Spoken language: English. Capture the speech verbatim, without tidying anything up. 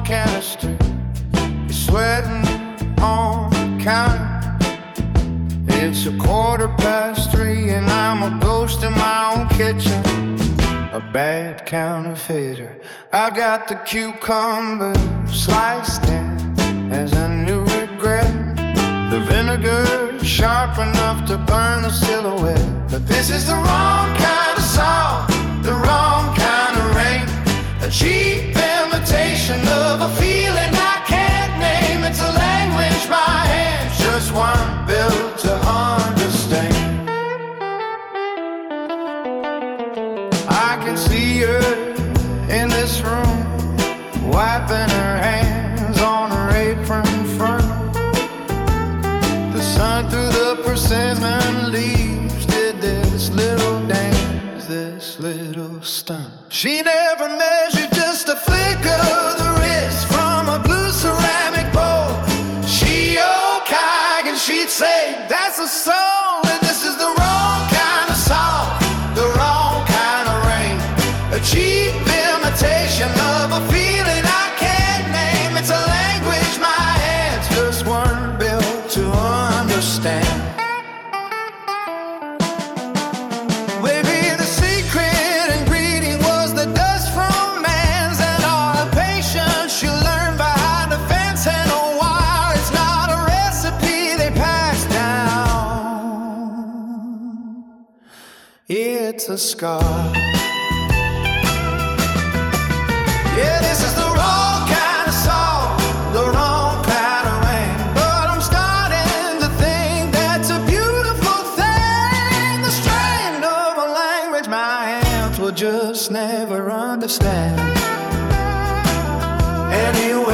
canister. You're sweating on the counter. It's a quarter past three and I'm a ghost in my own kitchen, a bad counterfeiter. I got the cucumber sliced in as a new regret. The vinegar sharp enough to burn a silhouette. But this is the wrong kind of salt, the wrong kind of rain, a cheap imitation of a feeling I can't name. It's a language my hands just weren't built to understand. I can see her in this room, wiping her hands on her apron front. The sun through the persimmon leaves did this little dance, this little stunt. She never measured, just a flick of the wrist from a blue ceramic bowl. She okay, and she'd say, that's a soul, and this is the wrong kind of salt, the wrong kind of rain, a cheap imitation of a feeling I can't name. It's a language my hands just weren't built to understand. Maybe the secret ingredient was the dust from man's and all the patience you learn behind the fence. And a while it's not a recipe they pass down, it's a scar. Yeah, this is the wrong kind of salt, the wrong kind of rain. But I'm starting to think that's a beautiful thing, the strain of a language my hands will just never understand. Anyway,